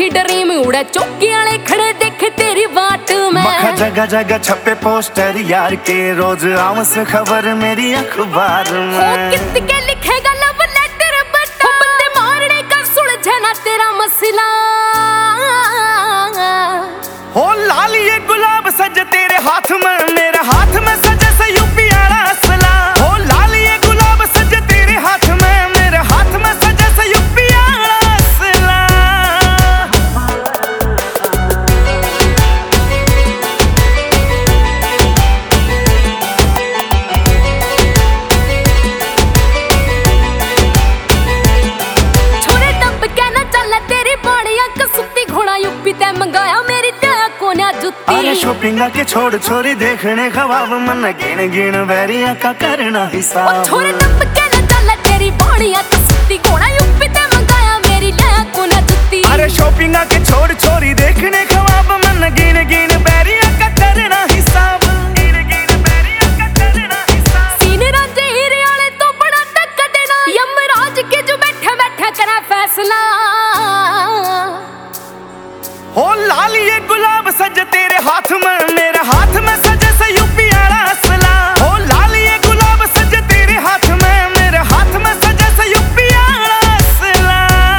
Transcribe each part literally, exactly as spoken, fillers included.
थी ड्रीम उड़े चौकी वाले खड़े देखे तेरी बाट में। जगह जगह छपे पोस्टर यार के, रोज आवस खबर मेरी अखबार में। किस के लिखेगा लव लेटर बता, बंदे मारने का सुलझे ना तेरा मसला। हो लाल ये गुलाब सज तेरे हाथ में, मेरे हाथ में सजे से यूपी वाला असला। हो लाल ये गुलाब सज तेरे हाथ में, मेरे हाथ में सजे से यूपी वाला असला। छोरे टप के ना चल तेरी बाड़ियां कसुती घोड़ा यूपी ते मंगाया मेरी जुत्ती। अरे शॉपिंगा के छोड़ छोरी देखने ख्वाब, मन गिन गिन वैरिया का करना हिसाब। छोरे टप के ना चल तेरी बाड़ियां कसुती घोड़ा यूपी ते मंगाया मेरी को ना जुत्ती। अरे शॉपिंगा के छोड़ छोरी देखने ख्वाब, मन गिन गिन वैरिया का करना हिसाब। सीने रांझे हीरे वाले तो बड़ा तक देना, यमराज के जो बैठे बैठे करा फैसला। हो लाल ये गुलाब सज तेरे हाथ में, मेरे हाथ में सजे से यूपी वाला असला। हो लाल ये गुलाब सज तेरे हाथ में, मेरे हाथ में सजे से यूपी वाला असला।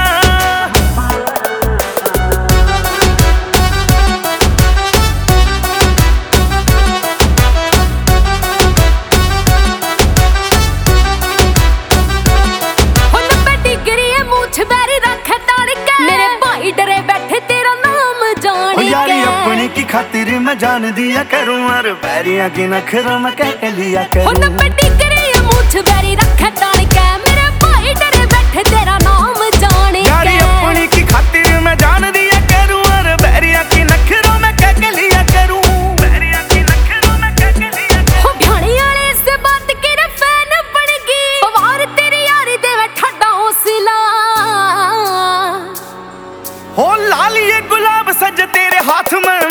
हो नब्बे डिग्री है मूंछ बैरी रखे ताड़ के, मेरे भाई डरे बैठे तेरा यारी अपनी की खातिर मैं जान दिया करूं, और बैरिया की नखरों में कह लिया करूं। हो नब्बे डिग्री मूंछ बैरी रखे ताड़ के, मेरे भाई डरे बैठे तेरा नाम जाने के। यारी अपनी की खातिर मैं जान दिया करूं, और बैरिया की नखरों में कह लिया करूं। बैरिया की नखरों में कह लिया करूं। हो भ्याणी वाले से बात के रे फैन बन गई, पवार तेरी यारी देवे ठड्डा हौसला। हो लाल ये गुलाब सज तेरे हाथ में,